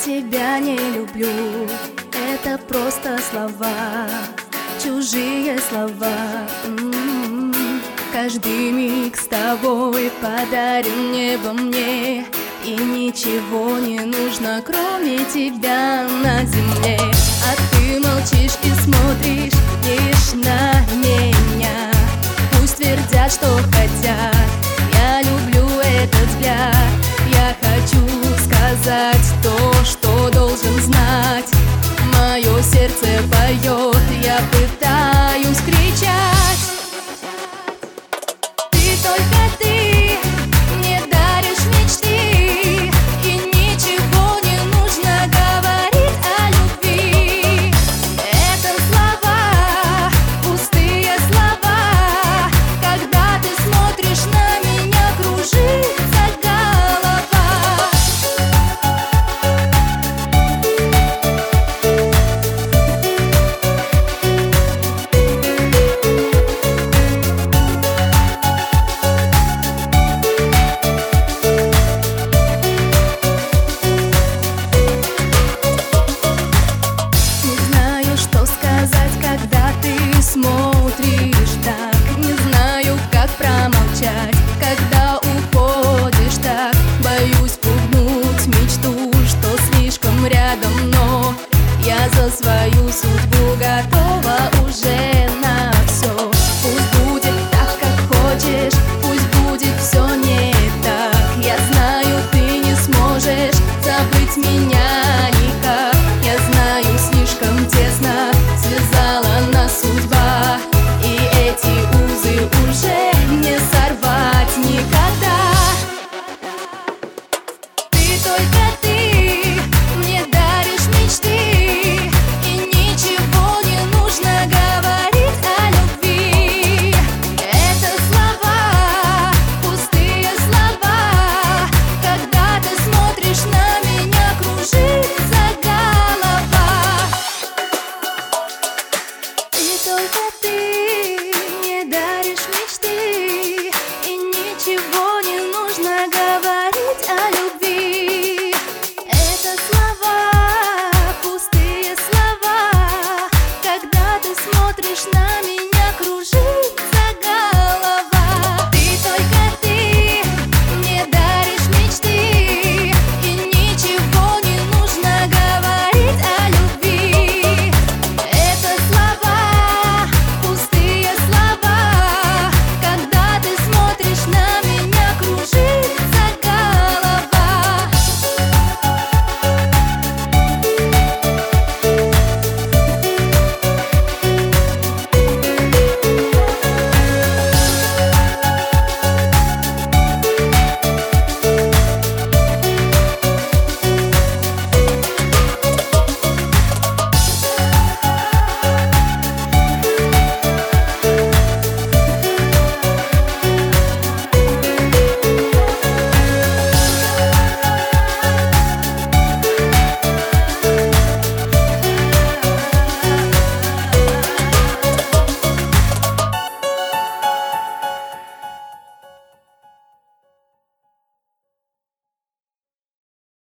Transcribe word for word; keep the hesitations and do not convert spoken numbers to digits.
тебя не люблю, это просто слова, чужие слова. М-м-м. Каждый миг с тобой подарен небом мне, и ничего не нужно, кроме тебя на земле. А ты молчишь и смотришь лишь на меня. Пусть твердят, что хотят, я люблю этот взгляд. Я хочу сказать то, что должен знать. Мое сердце поет, я пытаюсь кричать. Ты, только ты мне даришь мечты, и ничего не нужно говорить о любви. Это слова, пустые слова. Когда ты смотришь на меня, кружится голова. Смотришь так, не знаю, как промолчать, когда уходишь так. Боюсь пугнуть мечту, что слишком рядом, но я за свою